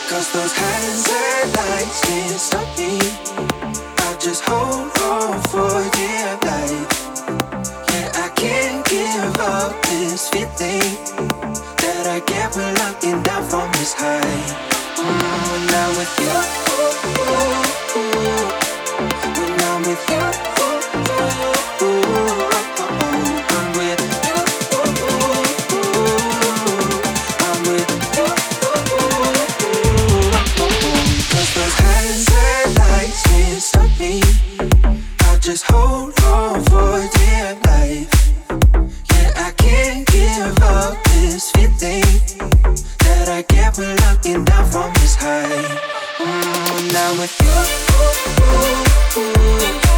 'Cause those hindsight lights can't stop me. I'll just hold on for dear life. Yeah, I can't give up this feeling that I get when looking down from this high. When I'm with you, when I'm with you, I'm with you, I'm with you. 'Cause those hindsight lights can't stop me. I'll just hold on for dear life. Yeah, I can't give up this feeling that I get when looking down from this high. Now with you,